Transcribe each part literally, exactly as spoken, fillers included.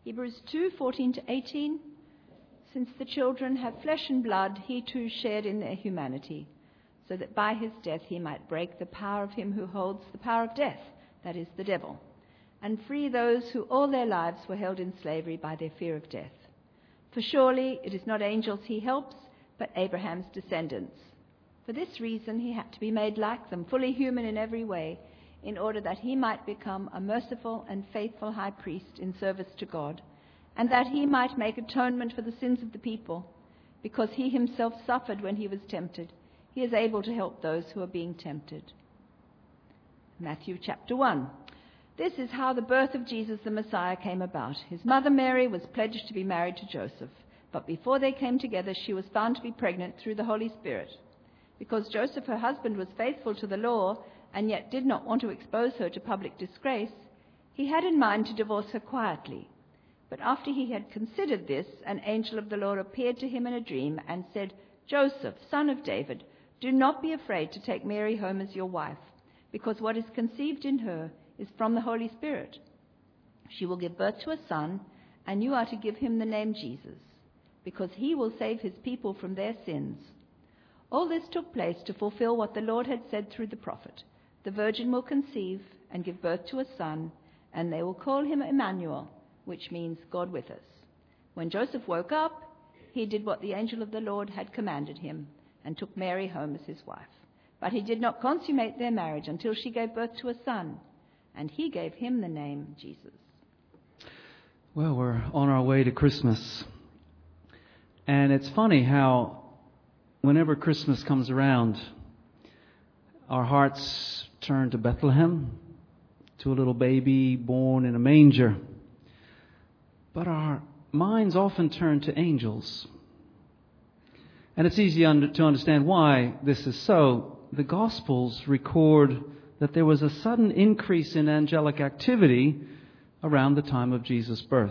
Hebrews two, fourteen to eighteen. Since the children have flesh and blood, he too shared in their humanity, so that by his death he might break the power of him who holds the power of death, that is, the devil, and free those who all their lives were held in slavery by their fear of death. For surely it is not angels he helps, but Abraham's descendants. For this reason he had to be made like them, fully human in every way, in order that he might become a merciful and faithful high priest in service to God, and that he might make atonement for the sins of the people. Because he himself suffered when he was tempted, he is able to help those who are being tempted. Matthew chapter one. This is how the birth of Jesus the Messiah came about. His mother Mary was pledged to be married to Joseph, but before they came together she was found to be pregnant through the Holy Spirit. Because Joseph, her husband, was faithful to the law and yet did not want to expose her to public disgrace, he had in mind to divorce her quietly. But after he had considered this, an angel of the Lord appeared to him in a dream and said, "Joseph, son of David, do not be afraid to take Mary home as your wife, because what is conceived in her is from the Holy Spirit. She will give birth to a son, and you are to give him the name Jesus, because he will save his people from their sins." All this took place to fulfill what the Lord had said through the prophet. The virgin will conceive and give birth to a son, and they will call him Emmanuel, which means God with us. When Joseph woke up, he did what the angel of the Lord had commanded him and took Mary home as his wife. But he did not consummate their marriage until she gave birth to a son, and he gave him the name Jesus. Well, we're on our way to Christmas. And it's funny how whenever Christmas comes around, our hearts turn to Bethlehem, to a little baby born in a manger. But our minds often turn to angels. And it's easy to understand why this is so. The Gospels record that there was a sudden increase in angelic activity around the time of Jesus' birth.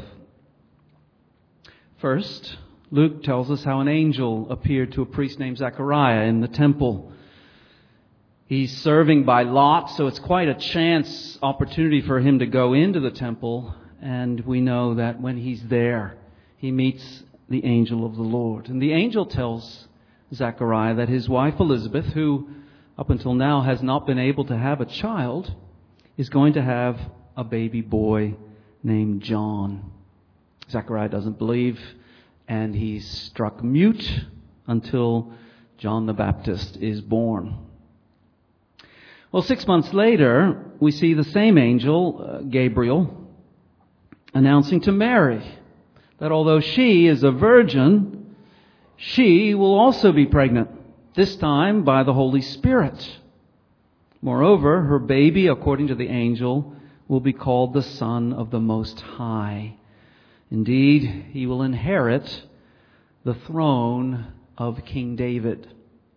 First, Luke tells us how an angel appeared to a priest named Zechariah in the temple. He's serving by lot, so it's quite a chance opportunity for him to go into the temple. And we know that when he's there, he meets the angel of the Lord. And the angel tells Zechariah that his wife Elizabeth, who up until now has not been able to have a child, is going to have a baby boy named John. Zechariah doesn't believe, and he's struck mute until John the Baptist is born. Well, six months later, we see the same angel, uh, Gabriel, announcing to Mary that although she is a virgin, she will also be pregnant, this time by the Holy Spirit. Moreover, her baby, according to the angel, will be called the Son of the Most High. Indeed, he will inherit the throne of King David.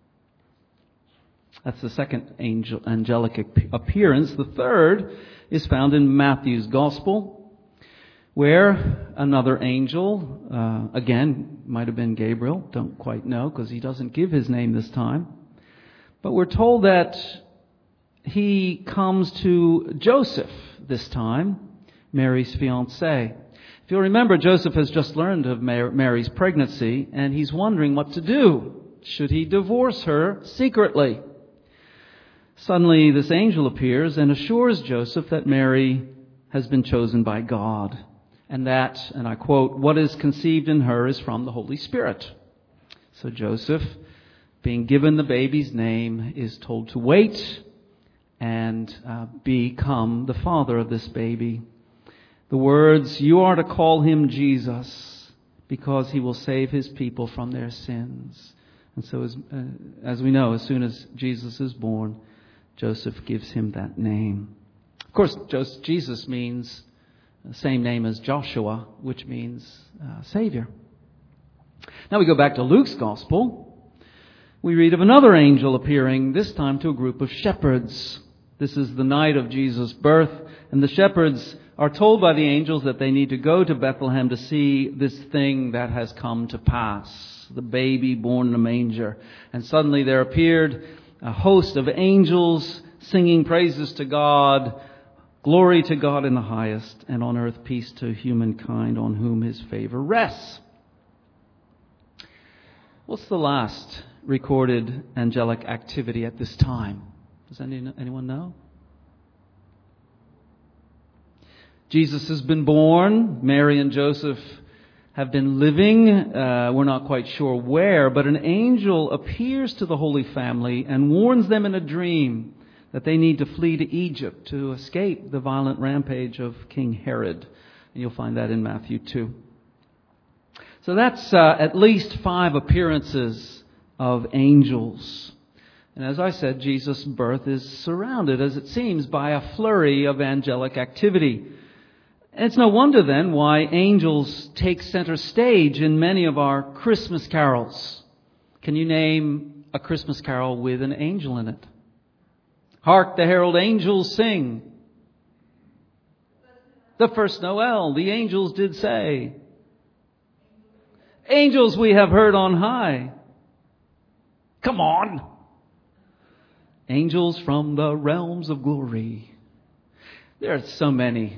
That's the second angel, angelic appearance. The third is found in Matthew's Gospel, where another angel, uh, again, might have been Gabriel, don't quite know because he doesn't give his name this time. But we're told that he comes to Joseph this time, Mary's fiancé. If you'll remember, Joseph has just learned of Mary's pregnancy, and he's wondering what to do. Should he divorce her secretly? Suddenly, this angel appears and assures Joseph that Mary has been chosen by God, and that, and I quote, "what is conceived in her is from the Holy Spirit." So Joseph, being given the baby's name, is told to wait and uh, become the father of this baby. The words, "You are to call him Jesus, because he will save his people from their sins." And so as, uh, as we know, as soon as Jesus is born, Joseph gives him that name. Of course, Jesus means the same name as Joshua, which means uh, Savior. Now we go back to Luke's Gospel. We read of another angel appearing, this time to a group of shepherds. This is the night of Jesus' birth, and the shepherds are told by the angels that they need to go to Bethlehem to see this thing that has come to pass, the baby born in a manger. And suddenly there appeared a host of angels singing praises to God Glory to God in the highest, and on earth peace to humankind on whom his favor rests. What's the last recorded angelic activity at this time? Does any, anyone know? Jesus has been born. Mary and Joseph have been living. Uh, we're not quite sure where, but an angel appears to the Holy Family and warns them in a dream that they need to flee to Egypt to escape the violent rampage of King Herod. And you'll find that in Matthew two. So that's uh, at least five appearances of angels. And as I said, Jesus' birth is surrounded, as it seems, by a flurry of angelic activity. And it's no wonder then why angels take center stage in many of our Christmas carols. Can you name a Christmas carol with an angel in it? Hark the herald angels sing. The first Noel, the angels did say. Angels we have heard on high. Come on. Angels from the realms of glory. There are so many.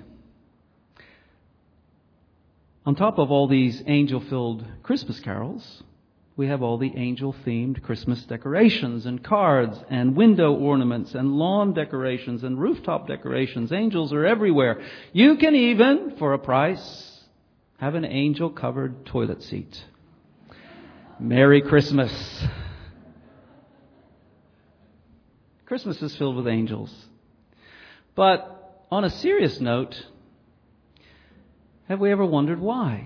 On top of all these angel-filled Christmas carols, we have all the angel-themed Christmas decorations and cards and window ornaments and lawn decorations and rooftop decorations. Angels are everywhere. You can even, for a price, have an angel-covered toilet seat. Merry Christmas. Christmas is filled with angels. But on a serious note, have we ever wondered why?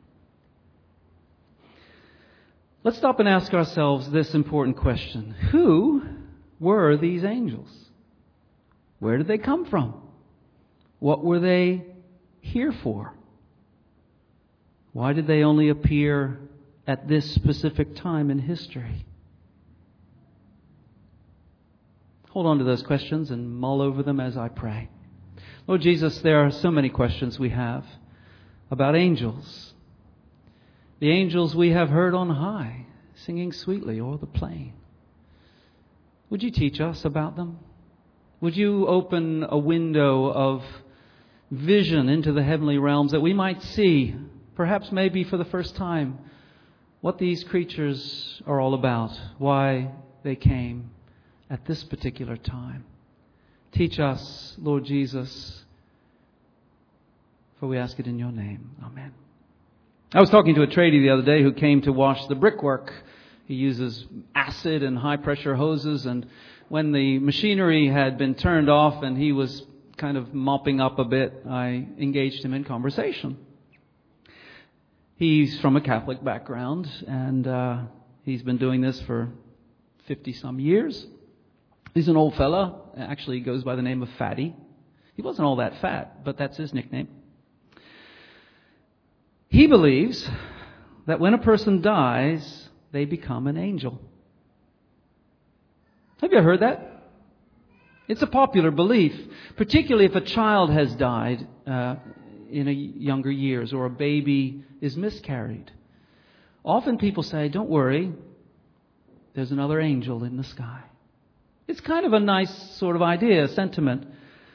Let's stop and ask ourselves this important question. Who were these angels? Where did they come from? What were they here for? Why did they only appear at this specific time in history? Hold on to those questions and mull over them as I pray. Lord Jesus, there are so many questions we have about angels. The angels we have heard on high, singing sweetly o'er the plain. Would you teach us about them? Would you open a window of vision into the heavenly realms that we might see, perhaps maybe for the first time, what these creatures are all about, why they came at this particular time. Teach us, Lord Jesus, for we ask it in your name. Amen. I was talking to a tradie the other day who came to wash the brickwork. He uses acid and high-pressure hoses, and when the machinery had been turned off and he was kind of mopping up a bit, I engaged him in conversation. He's from a Catholic background, and uh, he's been doing this for fifty-some years. He's an old fella. Actually, he goes by the name of Fatty. He wasn't all that fat, but that's his nickname. He believes that when a person dies, they become an angel. Have you heard that? It's a popular belief, particularly if a child has died uh, in a younger years or a baby is miscarried. Often people say, don't worry, there's another angel in the sky. It's kind of a nice sort of idea, sentiment.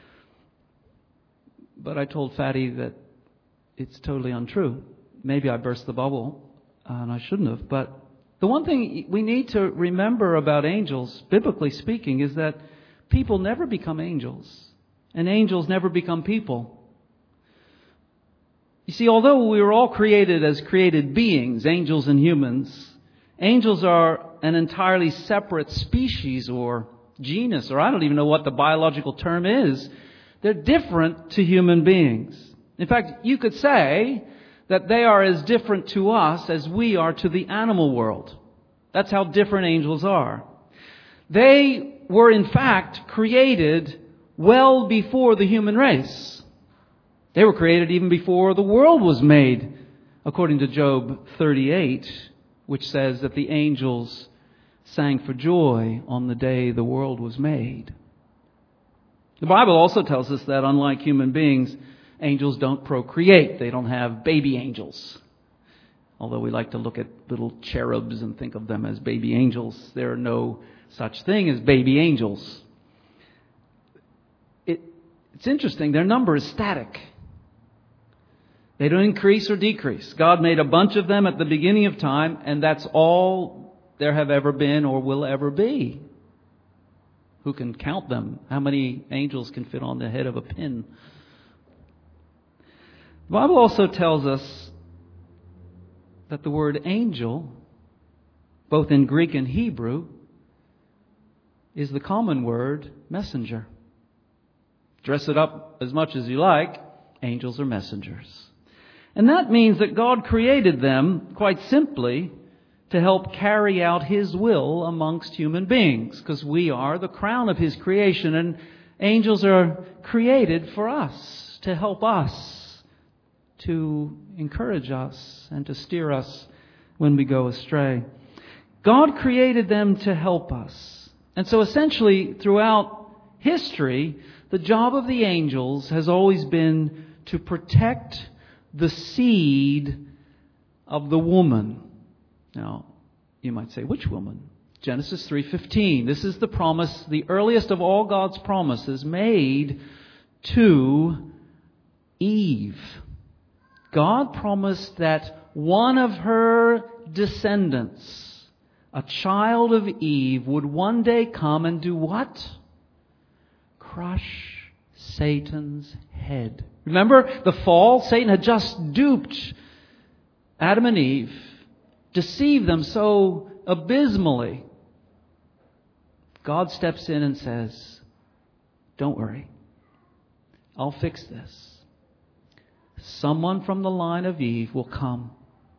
But I told Fatty that it's totally untrue. Maybe I burst the bubble, and I shouldn't have. But the one thing we need to remember about angels, biblically speaking, is that people never become angels, and angels never become people. You see, although we were all created as created beings, angels and humans, angels are an entirely separate species or genus, or I don't even know what the biological term is. They're different to human beings. In fact, you could say that they are as different to us as we are to the animal world. That's how different angels are. They were in fact created well before the human race. They were created even before the world was made, according to Job thirty-eight, which says that the angels sang for joy on the day the world was made. The Bible also tells us that unlike human beings, angels don't procreate. They don't have baby angels. Although we like to look at little cherubs and think of them as baby angels, there are no such thing as baby angels. It, It's interesting, their number is static. They don't increase or decrease. God made a bunch of them at the beginning of time, and that's all there have ever been or will ever be. Who can count them? How many angels can fit on the head of a pin? The Bible also tells us that the word angel, both in Greek and Hebrew, is the common word messenger. Dress it up as much as you like, angels are messengers. And that means that God created them, quite simply, to help carry out His will amongst human beings, because we are the crown of His creation, and angels are created for us, to help us, to encourage us, and to steer us when we go astray. God created them to help us. And so essentially, throughout history, the job of the angels has always been to protect the seed of the woman. Now, you might say, which woman? Genesis three fifteen. This is the promise, the earliest of all God's promises made to Eve. God promised that one of her descendants, a child of Eve, would one day come and do what? Crush Satan's head. Remember the fall? Satan had just duped Adam and Eve, deceived them so abysmally. God steps in and says, don't worry, I'll fix this. Someone from the line of Eve will come.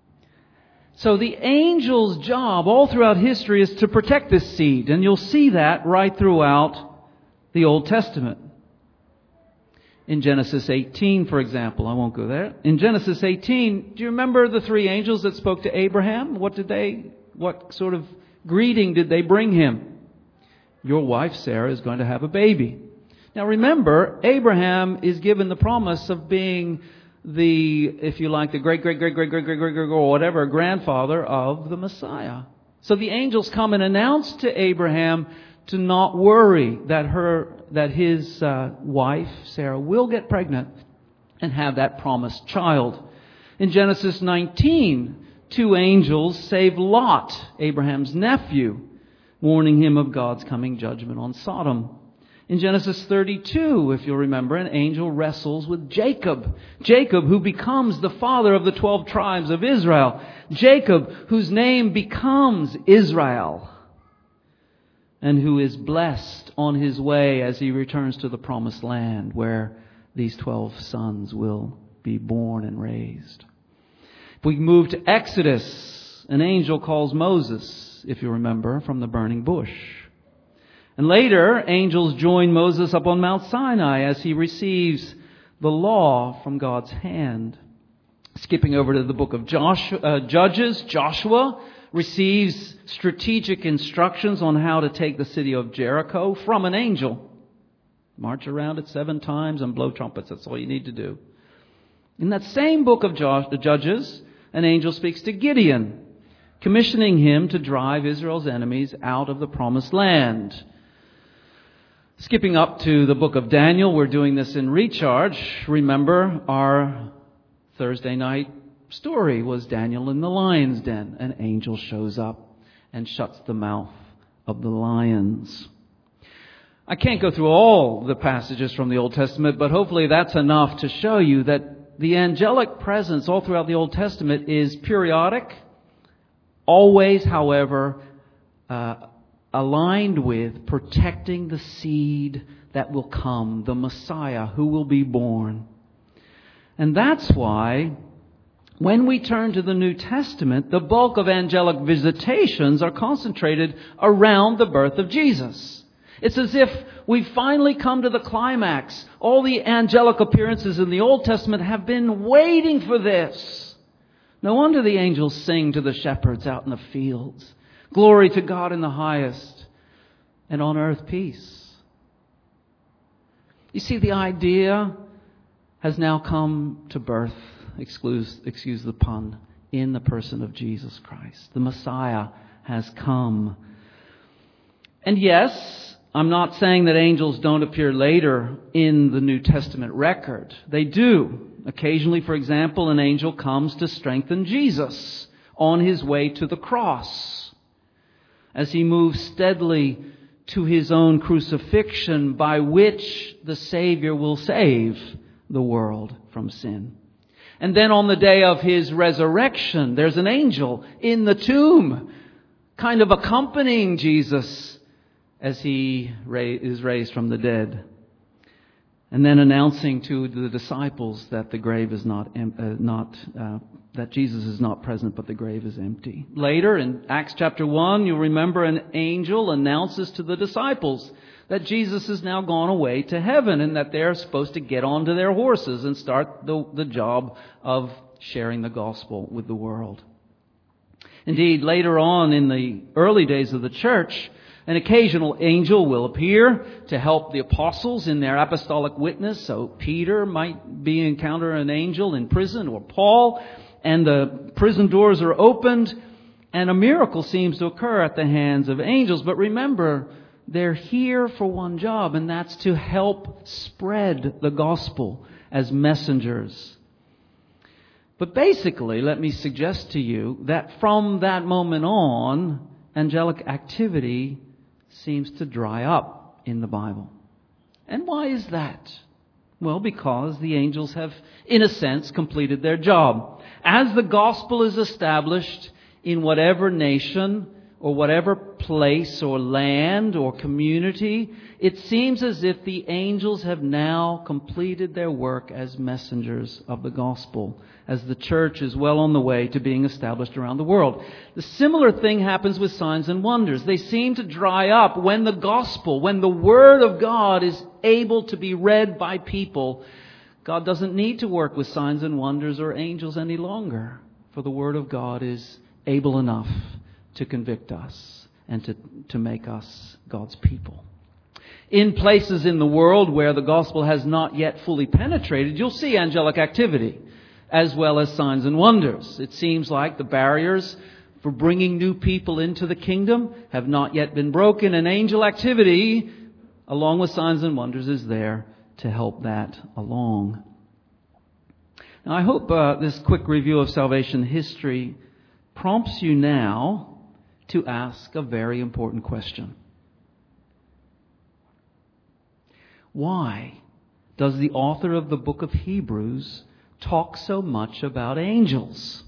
So the angel's job all throughout history is to protect this seed. And you'll see that right throughout the Old Testament. In Genesis eighteen, for example, I won't go there. In Genesis eighteen, do you remember the three angels that spoke to Abraham? What did they, what sort of greeting did they bring him? Your wife Sarah is going to have a baby. Now remember, Abraham is given the promise of being the, if you like, the great, great, great, great, great, great, great, great, or whatever, grandfather of the Messiah. So the angels come and announce to Abraham to not worry that her, that his uh, wife, Sarah, will get pregnant and have that promised child. In Genesis nineteen, two angels save Lot, Abraham's nephew, warning him of God's coming judgment on Sodom. In Genesis thirty-two, if you'll remember, an angel wrestles with Jacob. Jacob, who becomes the father of the twelve tribes of Israel. Jacob, whose name becomes Israel. And who is blessed on his way as he returns to the promised land where these twelve sons will be born and raised. If we move to Exodus, an angel calls Moses, if you remember, from the burning bush. And later, angels join Moses up on Mount Sinai as he receives the law from God's hand. Skipping over to the book of Joshua, uh, Judges, Joshua receives strategic instructions on how to take the city of Jericho from an angel. March around it seven times and blow trumpets. That's all you need to do. In that same book of Judges, an angel speaks to Gideon, commissioning him to drive Israel's enemies out of the promised land. Skipping up to the book of Daniel, we're doing this in Recharge. Remember, our Thursday night story was Daniel in the lion's den. An angel shows up and shuts the mouth of the lions. I can't go through all the passages from the Old Testament, but hopefully that's enough to show you that the angelic presence all throughout the Old Testament is periodic, always, however, uh, aligned with protecting the seed that will come, the Messiah who will be born. And that's why when we turn to the New Testament, the bulk of angelic visitations are concentrated around the birth of Jesus. It's as if we've finally come to the climax. All the angelic appearances in the Old Testament have been waiting for this. No wonder the angels sing to the shepherds out in the fields. Glory to God in the highest, and on earth peace. You see, the idea has now come to birth, excuse, excuse the pun, in the person of Jesus Christ. The Messiah has come. And yes, I'm not saying that angels don't appear later in the New Testament record. They do. Occasionally, for example, an angel comes to strengthen Jesus on his way to the cross as he moves steadily to his own crucifixion, by which the Savior will save the world from sin. And then on the day of his resurrection, there's an angel in the tomb, kind of accompanying Jesus as he is raised from the dead. And then announcing to the disciples that the grave is not, uh, not uh, that Jesus is not present, but the grave is empty. Later in Acts chapter one, you'll remember an angel announces to the disciples that Jesus has now gone away to heaven and that they're supposed to get onto their horses and start the, the job of sharing the gospel with the world. Indeed, later on in the early days of the church, an occasional angel will appear to help the apostles in their apostolic witness. So Peter might be encounter an angel in prison, or Paul, and the prison doors are opened and a miracle seems to occur at the hands of angels. But remember, they're here for one job, and that's to help spread the gospel as messengers. But basically, let me suggest to you that from that moment on, angelic activity seems to dry up in the Bible. And why is that? Well, because the angels have, in a sense, completed their job. As the gospel is established in whatever nation or whatever place or land or community, it seems as if the angels have now completed their work as messengers of the gospel, as the church is well on the way to being established around the world. The similar thing happens with signs and wonders. They seem to dry up when the gospel, when the Word of God is able to be read by people. God doesn't need to work with signs and wonders or angels any longer, for the Word of God is able enough to convict us and to, to make us God's people. In places in the world where the gospel has not yet fully penetrated, you'll see angelic activity as well as signs and wonders. It seems like the barriers for bringing new people into the kingdom have not yet been broken, and angel activity, along with signs and wonders, is there to help that along. Now, I hope uh, this quick review of salvation history prompts you now to ask a very important question. Why does the author of the book of Hebrews talk so much about angels?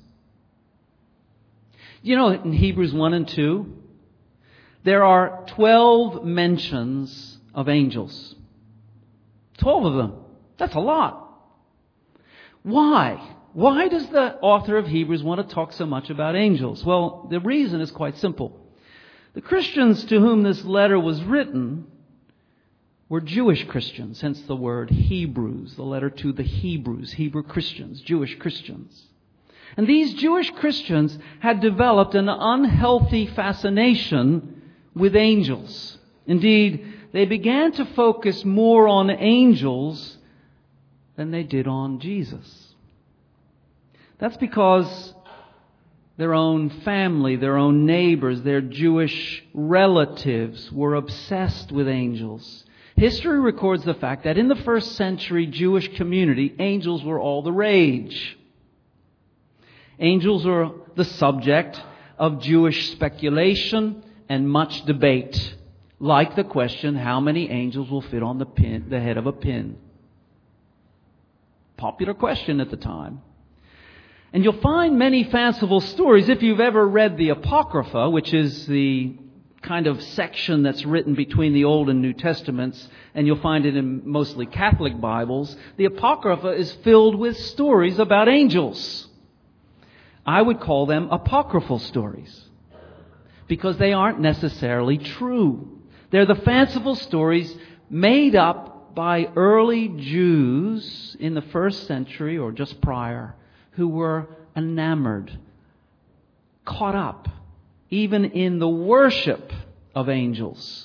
You know, in Hebrews one and two, there are twelve mentions of angels. Twelve of them. That's a lot. Why? Why does the author of Hebrews want to talk so much about angels? Well, the reason is quite simple. The Christians to whom this letter was written were Jewish Christians, hence the word Hebrews, the letter to the Hebrews, Hebrew Christians, Jewish Christians. And these Jewish Christians had developed an unhealthy fascination with angels. Indeed, they began to focus more on angels than they did on Jesus. That's because their own family, their own neighbors, their Jewish relatives were obsessed with angels. History records the fact that in the first century Jewish community, angels were all the rage. Angels were the subject of Jewish speculation and much debate, like the question, how many angels will fit on the pin, the head of a pin? Popular question at the time. And you'll find many fanciful stories. If you've ever read the Apocrypha, which is the kind of section that's written between the Old and New Testaments, and you'll find it in mostly Catholic Bibles, the Apocrypha is filled with stories about angels. I would call them apocryphal stories, because they aren't necessarily true. They're the fanciful stories made up by early Jews in the first century or just prior, who were enamored, caught up, even in the worship of angels.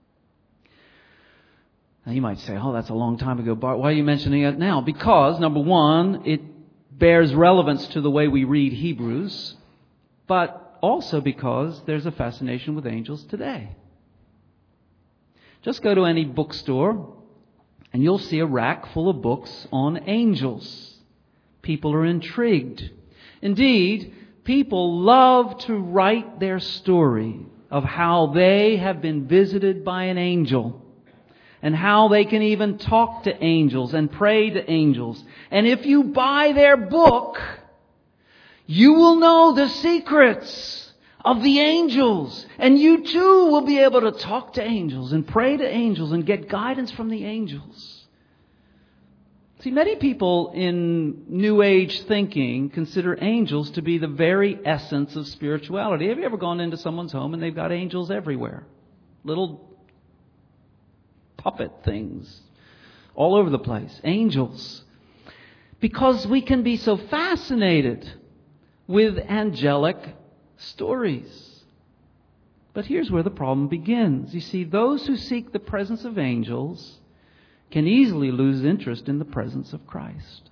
Now you might say, oh, that's a long time ago, Bart. Why are you mentioning it now? Because, number one, it bears relevance to the way we read Hebrews, but also because there's a fascination with angels today. Just go to any bookstore and you'll see a rack full of books on angels. People are intrigued. Indeed, people love to write their story of how they have been visited by an angel and how they can even talk to angels and pray to angels. And if you buy their book, you will know the secrets of the angels. And you too will be able to talk to angels and pray to angels and get guidance from the angels. See, many people in New Age thinking consider angels to be the very essence of spirituality. Have you ever gone into someone's home and they've got angels everywhere? Little puppet things all over the place. Angels. Because we can be so fascinated with angelic stories. But here's where the problem begins. You see, those who seek the presence of angels can easily lose interest in the presence of Christ.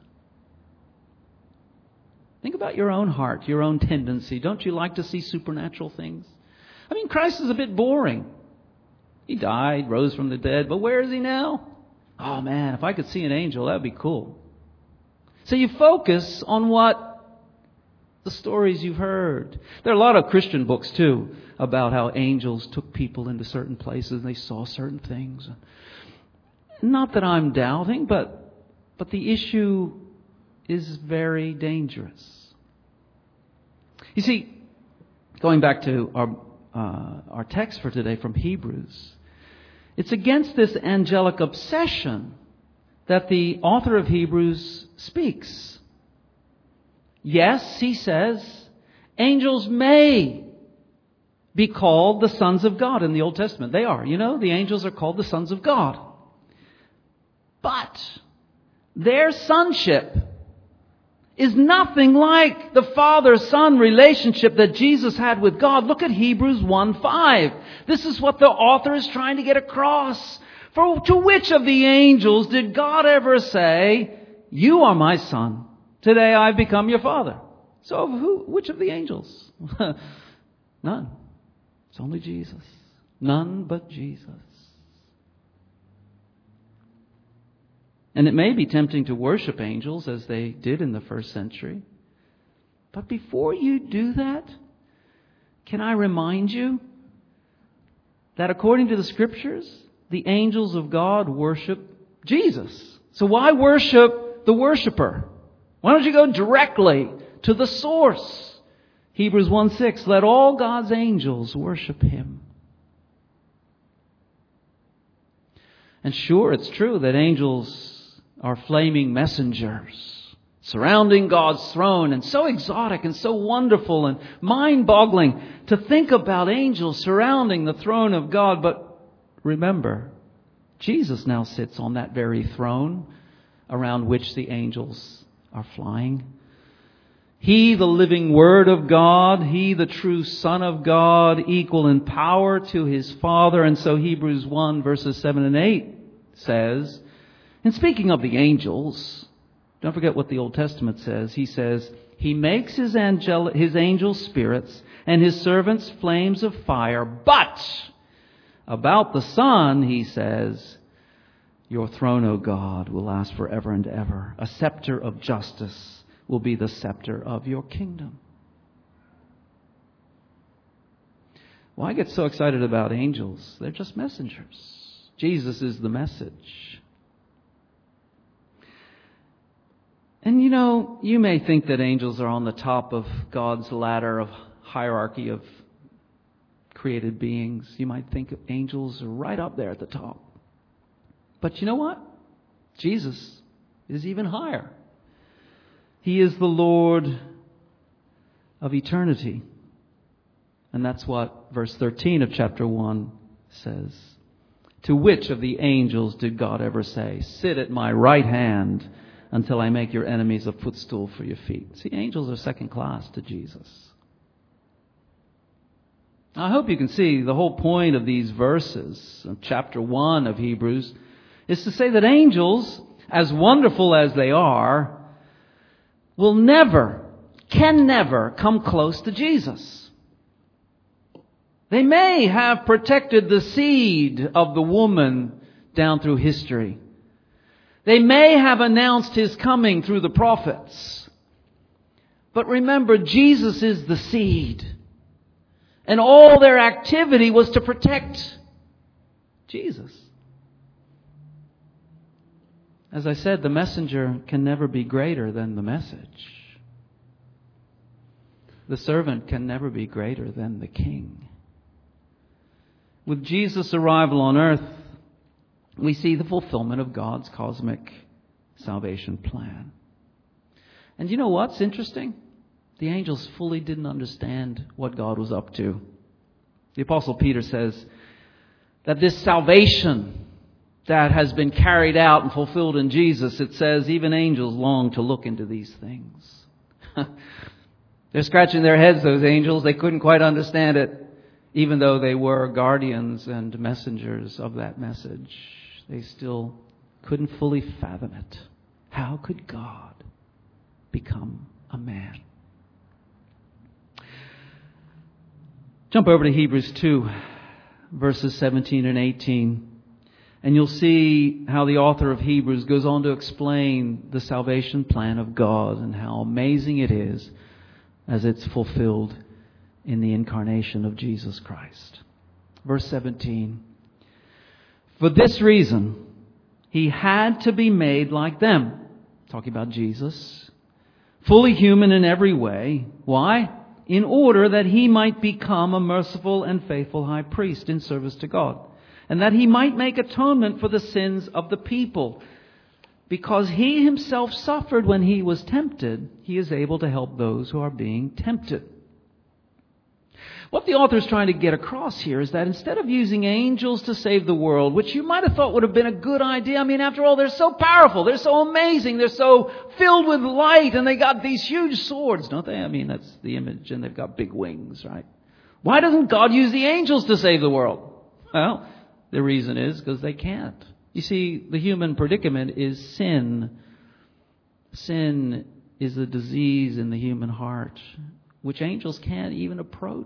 Think about your own heart, your own tendency. Don't you like to see supernatural things? I mean, Christ is a bit boring. He died, rose from the dead, but where is He now? Oh man, if I could see an angel, that would be cool. So you focus on what the stories you've heard. There are a lot of Christian books too about how angels took people into certain places and they saw certain things. Not that I'm doubting, but but the issue is very dangerous. You see, going back to our uh, our text for today from Hebrews, it's against this angelic obsession that the author of Hebrews speaks. Yes, he says, angels may be called the sons of God in the Old Testament. They are. You know, the angels are called the sons of God. But their sonship is nothing like the father-son relationship that Jesus had with God. Look at Hebrews one five. This is what the author is trying to get across. For to which of the angels did God ever say, "You are my son. Today I've become your father"? So who, which of the angels? None. It's only Jesus. None but Jesus. And it may be tempting to worship angels as they did in the first century. But before you do that, can I remind you that according to the Scriptures, the angels of God worship Jesus. So why worship the worshiper? Why don't you go directly to the source? Hebrews one six, let all God's angels worship Him. And sure, it's true that angels are flaming messengers surrounding God's throne, and so exotic and so wonderful and mind-boggling to think about angels surrounding the throne of God. But remember, Jesus now sits on that very throne around which the angels are flying. He, the living Word of God, He, the true Son of God, equal in power to His Father. And so Hebrews one verses seven and eight says, and speaking of the angels, don't forget what the Old Testament says. He says, He makes His angel, His angel spirits and His servants flames of fire. But about the Son, He says, your throne, O God, will last forever and ever. A scepter of justice will be the scepter of your kingdom. Well, I get so excited about angels. They're just messengers. Jesus is the message. And you know, you may think that angels are on the top of God's ladder of hierarchy of created beings. You might think angels are right up there at the top. But you know what? Jesus is even higher. He is the Lord of eternity. And that's what verse thirteen of chapter one says. To which of the angels did God ever say, sit at my right hand until I make your enemies a footstool for your feet? See, angels are second class to Jesus. I hope you can see the whole point of these verses of chapter one of Hebrews is to say that angels, as wonderful as they are, will never, can never come close to Jesus. They may have protected the seed of the woman down through history. They may have announced His coming through the prophets. But remember, Jesus is the seed. And all their activity was to protect Jesus. As I said, the messenger can never be greater than the message. The servant can never be greater than the king. With Jesus' arrival on earth, we see the fulfillment of God's cosmic salvation plan. And you know what's interesting? The angels fully didn't understand what God was up to. The Apostle Peter says that this salvation that has been carried out and fulfilled in Jesus, it says even angels long to look into these things. They're scratching their heads, those angels. They couldn't quite understand it, even though they were guardians and messengers of that message. They still couldn't fully fathom it. How could God become a man? Jump over to Hebrews two, verses seventeen and eighteen. And you'll see how the author of Hebrews goes on to explain the salvation plan of God and how amazing it is as it's fulfilled in the incarnation of Jesus Christ. Verse seventeen. For this reason, He had to be made like them. Talking about Jesus. Fully human in every way. Why? In order that He might become a merciful and faithful high priest in service to God. And that He might make atonement for the sins of the people. Because He Himself suffered when He was tempted, He is able to help those who are being tempted. What the author is trying to get across here is that instead of using angels to save the world, which you might have thought would have been a good idea. I mean, after all, they're so powerful. They're so amazing. They're so filled with light. And they got these huge swords, don't they? I mean, that's the image. And they've got big wings, right? Why doesn't God use the angels to save the world? Well, the reason is because they can't. You see, the human predicament is sin. Sin is a disease in the human heart, which angels can't even approach.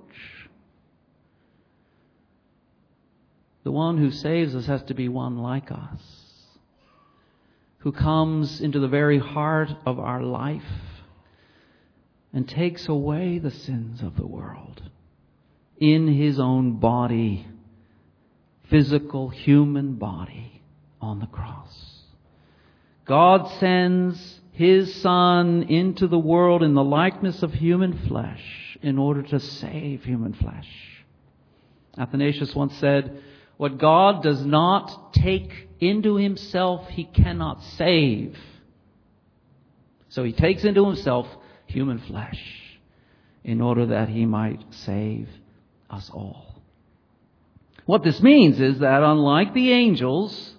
The one who saves us has to be one like us, who comes into the very heart of our life and takes away the sins of the world in His own body, physical human body on the cross. God sends His Son into the world in the likeness of human flesh in order to save human flesh. Athanasius once said, what God does not take into Himself, He cannot save. So He takes into Himself human flesh in order that He might save us all. What this means is that unlike the angels,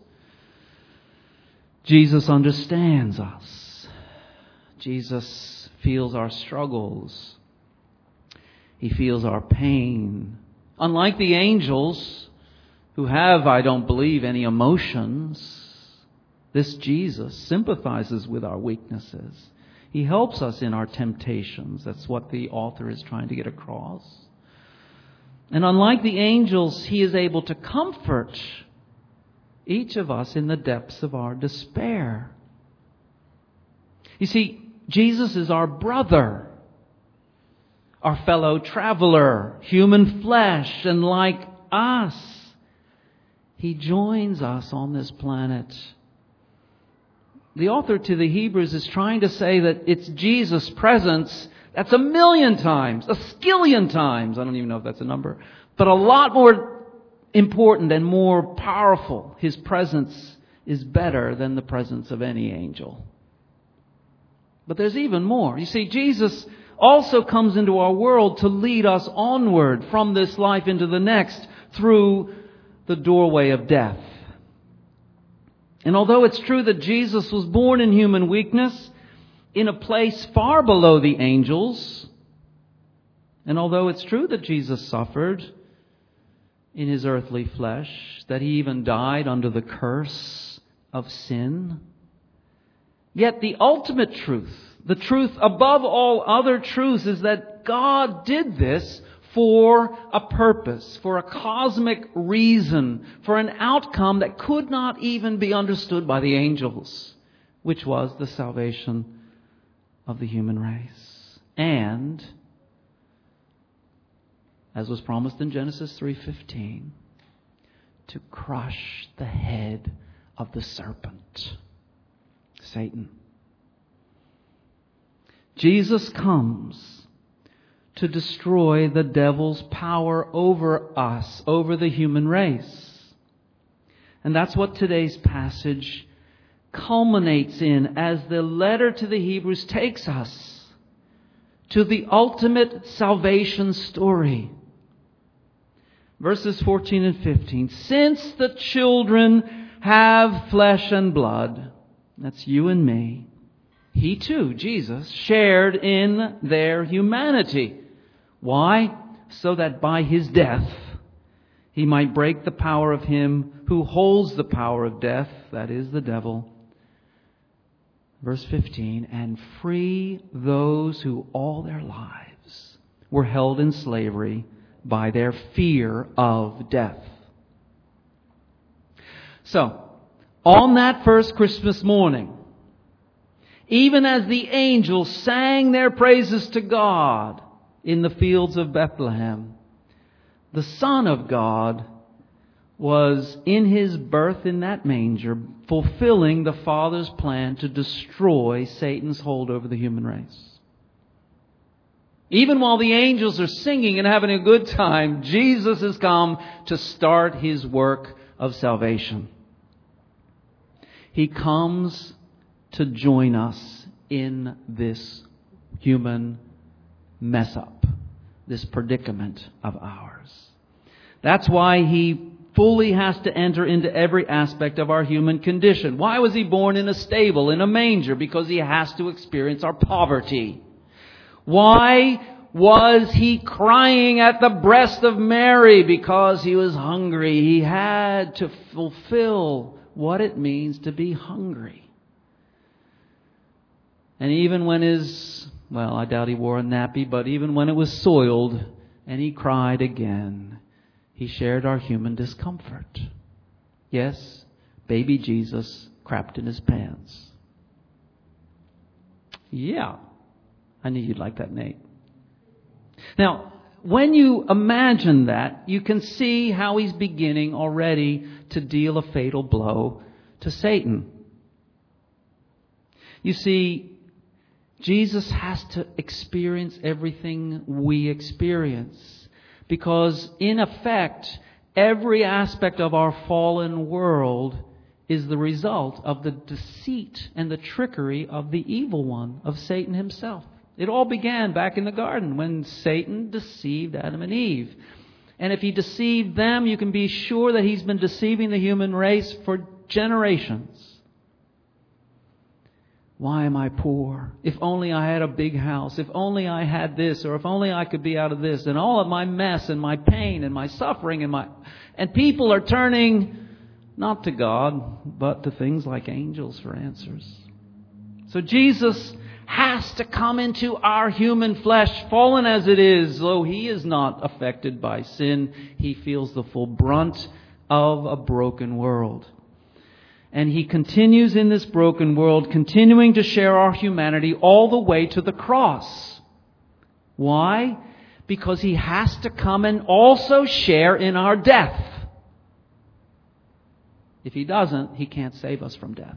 Jesus understands us. Jesus feels our struggles. He feels our pain. Unlike the angels, who have, I don't believe, any emotions, this Jesus sympathizes with our weaknesses. He helps us in our temptations. That's what the author is trying to get across. And unlike the angels, He is able to comfort each of us in the depths of our despair. You see, Jesus is our brother, our fellow traveler, human flesh, and like us, He joins us on this planet. The author to the Hebrews is trying to say that it's Jesus' presence that's a million times, a skillion times, I don't even know if that's a number, but a lot more important and more powerful. His presence is better than the presence of any angel. But there's even more. You see, Jesus also comes into our world to lead us onward from this life into the next through the doorway of death. And although it's true that Jesus was born in human weakness, in a place far below the angels, and although it's true that Jesus suffered in His earthly flesh, that He even died under the curse of sin, yet the ultimate truth, the truth above all other truths, is that God did this for a purpose, for a cosmic reason, for an outcome that could not even be understood by the angels, which was the salvation of the human race. And, as was promised in Genesis three fifteen, to crush the head of the serpent, Satan. Jesus comes to destroy the devil's power over us, over the human race. And that's what today's passage culminates in as the letter to the Hebrews takes us to the ultimate salvation story. Verses fourteen and fifteen. Since the children have flesh and blood, that's you and me, He too, Jesus, shared in their humanity. Why? So that by His death, He might break the power of him who holds the power of death, that is the devil. Verse fifteen, and free those who all their lives were held in slavery by their fear of death. So, on that first Christmas morning, even as the angels sang their praises to God in the fields of Bethlehem, the Son of God was in His birth in that manger, fulfilling the Father's plan to destroy Satan's hold over the human race. Even while the angels are singing and having a good time, Jesus has come to start His work of salvation. He comes to join us in this human mess up, this predicament of ours. That's why He fully has to enter into every aspect of our human condition. Why was He born in a stable, in a manger? Because He has to experience our poverty. Why was He crying at the breast of Mary? Because He was hungry. He had to fulfill what it means to be hungry. And even when his, well, I doubt he wore a nappy, but even when it was soiled and he cried again, He shared our human discomfort. Yes, baby Jesus crapped in His pants. Yeah, I knew you'd like that, Nate. Now, when you imagine that, you can see how He's beginning already to deal a fatal blow to Satan. You see, Jesus has to experience everything we experience. Because, in effect, every aspect of our fallen world is the result of the deceit and the trickery of the evil one, of Satan himself. It all began back in the garden when Satan deceived Adam and Eve. And if he deceived them, you can be sure that he's been deceiving the human race for generations. Why am I poor? If only I had a big house. If only I had this, or if only I could be out of this. And all of my mess and my pain and my suffering and my... And people are turning not to God, but to things like angels for answers. So Jesus has to come into our human flesh, fallen as it is. Though He is not affected by sin, He feels the full brunt of a broken world. And He continues in this broken world, continuing to share our humanity all the way to the cross. Why? Because He has to come and also share in our death. If He doesn't, He can't save us from death.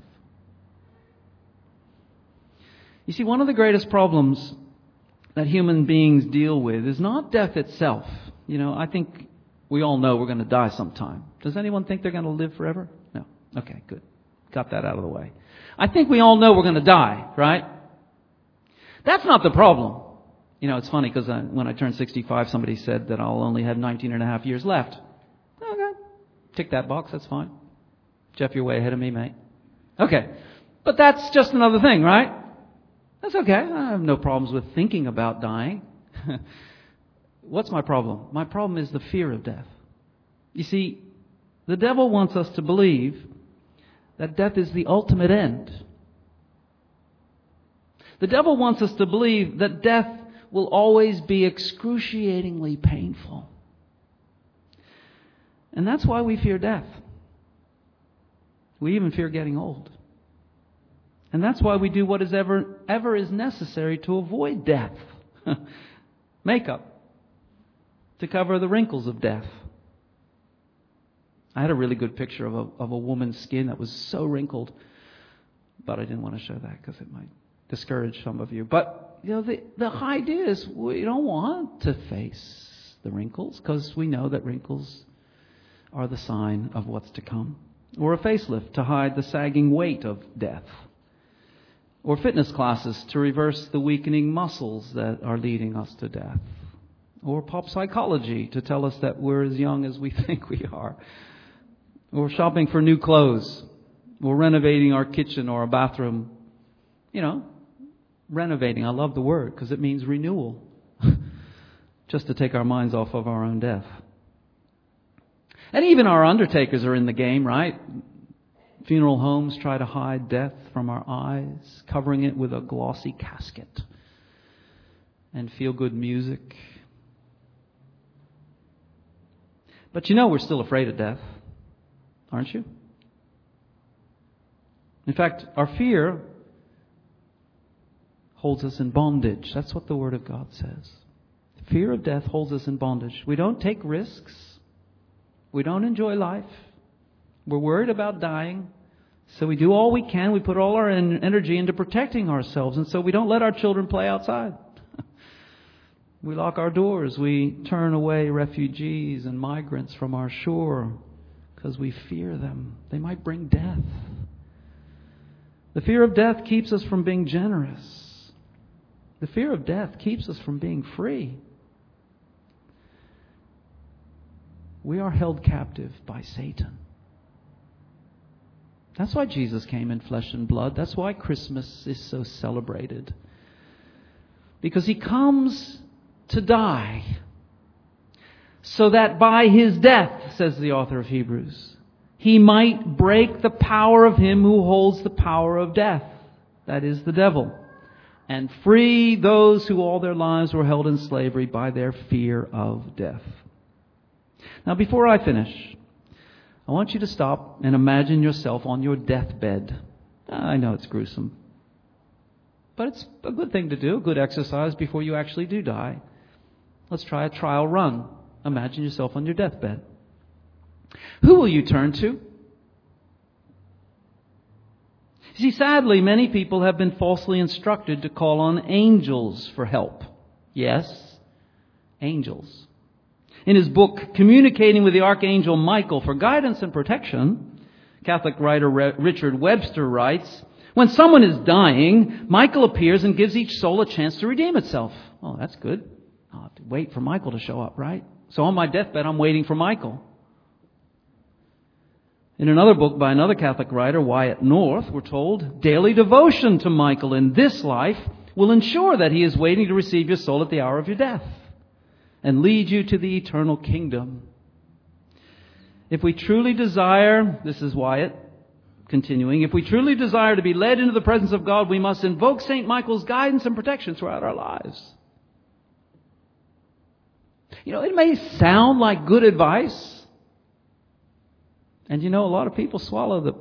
You see, one of the greatest problems that human beings deal with is not death itself. You know, I think we all know we're going to die sometime. Does anyone think they're going to live forever? No. Okay, good. Got that out of the way. I think we all know we're going to die, right? That's not the problem. You know, it's funny because when I turned sixty-five, somebody said that I'll only have nineteen and a half years left. Okay. Tick that box, that's fine. Jeff, you're way ahead of me, mate. Okay. But that's just another thing, right? That's okay. I have no problems with thinking about dying. What's my problem? My problem is the fear of death. You see, the devil wants us to believe that death is the ultimate end. The devil wants us to believe that death will always be excruciatingly painful. And that's why we fear death. We even fear getting old. And that's why we do what is ever, ever is necessary to avoid death. Makeup. To cover the wrinkles of death. I had a really good picture of a, of a woman's skin that was so wrinkled. But I didn't want to show that because it might discourage some of you. But, you know, the, the idea is we don't want to face the wrinkles because we know that wrinkles are the sign of what's to come. Or a facelift to hide the sagging weight of death. Or fitness classes to reverse the weakening muscles that are leading us to death. Or pop psychology to tell us that we're as young as we think we are. Or shopping for new clothes. Or renovating our kitchen or our bathroom. You know, renovating. I love the word because it means renewal. Just to take our minds off of our own death. And even our undertakers are in the game, right? Funeral homes try to hide death from our eyes, covering it with a glossy casket and feel-good music. But you know we're still afraid of death, aren't you? In fact, our fear holds us in bondage. That's what the Word of God says. Fear of death holds us in bondage. We don't take risks. We don't enjoy life. We're worried about dying. So we do all we can. We put all our energy into protecting ourselves. And so we don't let our children play outside. We lock our doors. We turn away refugees and migrants from our shore because we fear them. They might bring death. The fear of death keeps us from being generous. The fear of death keeps us from being free. We are held captive by Satan. That's why Jesus came in flesh and blood. That's why Christmas is so celebrated. Because He comes to die so that by His death, says the author of Hebrews, He might break the power of him who holds the power of death, that is the devil, and free those who all their lives were held in slavery by their fear of death. Now, before I finish, I want you to stop and imagine yourself on your deathbed. I know it's gruesome, but it's a good thing to do, a good exercise before you actually do die. Let's try a trial run. Imagine yourself on your deathbed. Who will you turn to? See, sadly, many people have been falsely instructed to call on angels for help. Yes, angels. In his book, Communicating with the Archangel Michael for Guidance and Protection, Catholic writer Richard Webster writes, when someone is dying, Michael appears and gives each soul a chance to redeem itself. Oh, that's good. I'll have to wait for Michael to show up, right? So on my deathbed, I'm waiting for Michael. In another book by another Catholic writer, Wyatt North, we're told, daily devotion to Michael in this life will ensure that he is waiting to receive your soul at the hour of your death and lead you to the eternal kingdom. If we truly desire, this is Wyatt continuing, if we truly desire to be led into the presence of God, we must invoke Saint Michael's guidance and protection throughout our lives. You know, it may sound like good advice. And you know, a lot of people swallow the...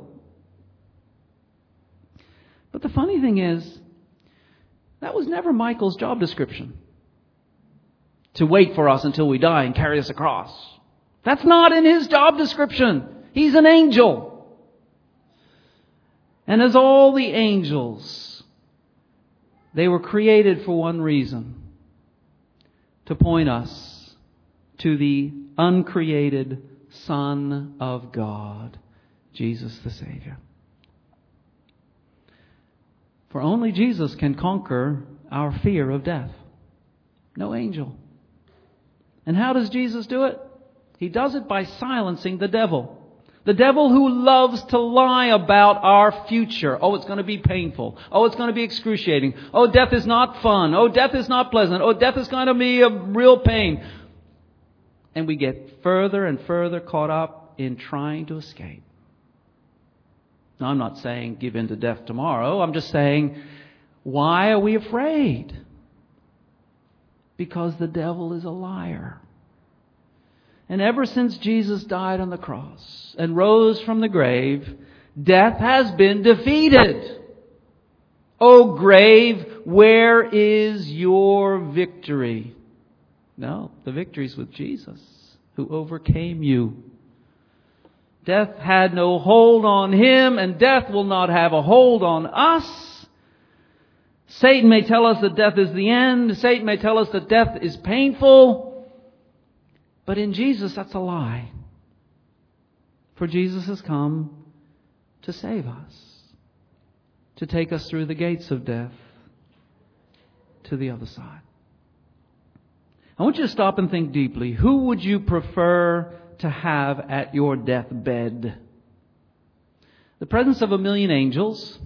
But the funny thing is, that was never Michael's job description. To wait for us until we die and carry us across. That's not in his job description. He's an angel. And as all the angels, they were created for one reason. To point us to the uncreated Son of God, Jesus the Savior. For only Jesus can conquer our fear of death. No angel. And how does Jesus do it? He does it by silencing the devil. The devil who loves to lie about our future. Oh, it's going to be painful. Oh, it's going to be excruciating. Oh, death is not fun. Oh, death is not pleasant. Oh, death is going to be a real pain. And we get further and further caught up in trying to escape. Now, I'm not saying give in to death tomorrow. I'm just saying, why are we afraid? because the devil is a liar. And ever since Jesus died on the cross and rose from the grave, death has been defeated. O grave, where is your victory? No, the victory is with Jesus, who overcame you. Death had no hold on Him, and death will not have a hold on us. Satan may tell us that death is the end. Satan may tell us that death is painful. But in Jesus, that's a lie. For Jesus has come to save us, to take us through the gates of death to the other side. I want you to stop and think deeply. Who would you prefer to have at your deathbed? The presence of a million angels,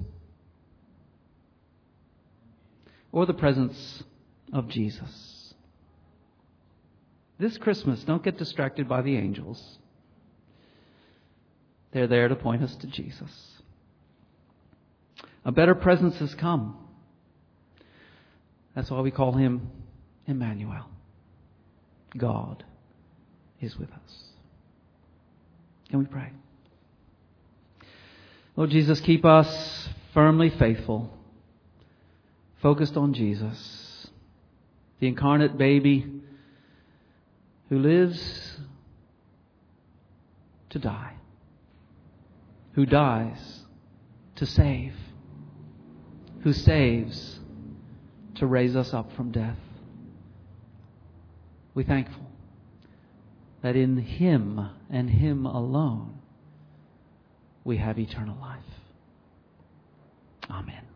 or the presence of Jesus? This Christmas, don't get distracted by the angels. They're there to point us to Jesus. A better presence has come. That's why we call Him Emmanuel. God is with us. Can we pray? Lord Jesus, keep us firmly faithful, focused on Jesus, the incarnate baby who lives to die, who dies to save, who saves to raise us up from death. We're thankful that in Him and Him alone we have eternal life. Amen.